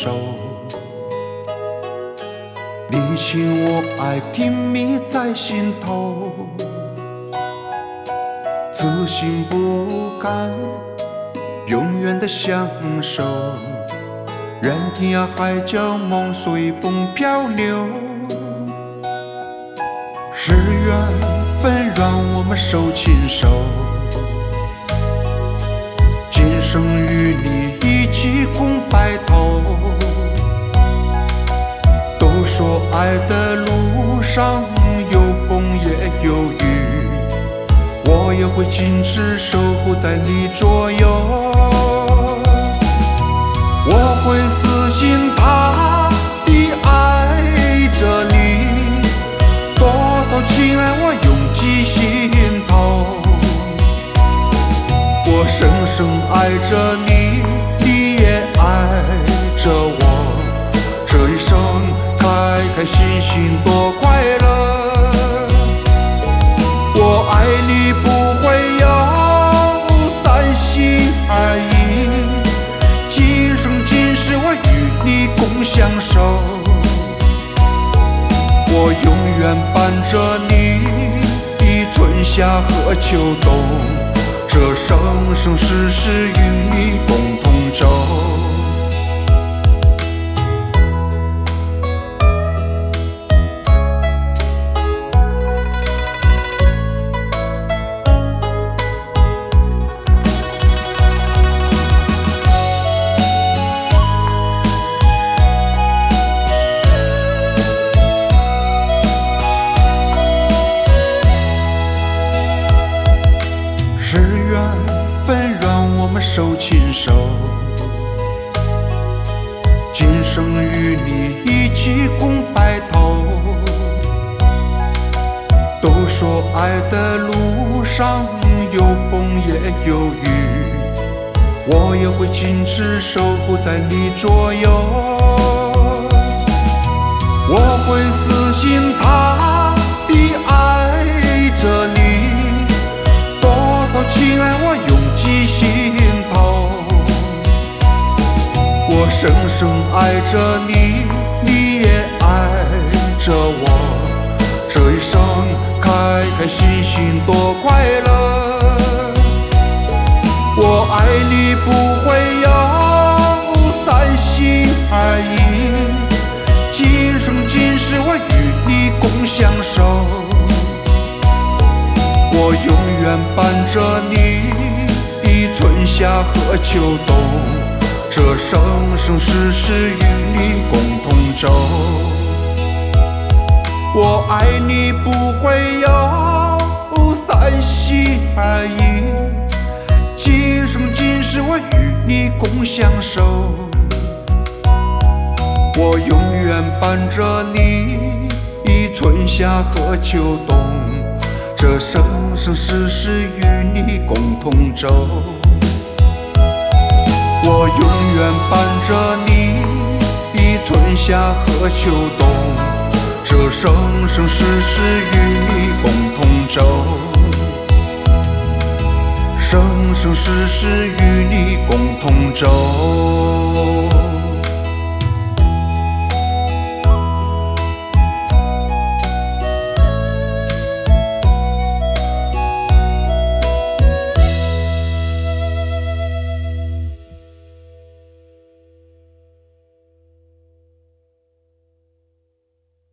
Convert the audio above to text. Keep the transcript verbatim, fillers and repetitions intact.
手，你情我爱甜蜜在心头，此心不甘，永远的相守，任天涯海角梦随风漂流。是缘分让我们手牵手，今生与你一起共白头。都说爱的路上有风也有雨，我也会静止守护在你左右。我会死心塌地爱着你，多少情爱我用尽心头。我深深爱着你，你也爱着我，这一生开开心心多快乐。我爱你不会有三心二意，今生今世我与你共相守。我永远伴着你，的春夏和秋冬，这生生世世与你共同走。是缘分让我们手牵手，今生与你一起共白头。都说爱的路上有风也有雨，我也会静止守护在你左右。我会死心塌地爱着你，情爱我用尽心头。我深深爱着你，你也爱着我，这一生开开心心多快乐。我爱你不会有三心二意，今生今世我与你共相守。我永远伴着你，的春夏和秋冬，这生生世世与你共同走。我爱你不会有三心二意，今生今世我与你共相守。我永远伴着你，的春夏和秋冬，这生生世世与你共同走。我永远伴着你，的春夏和秋冬，这生生世世与你共同走。生生世世与你共同走。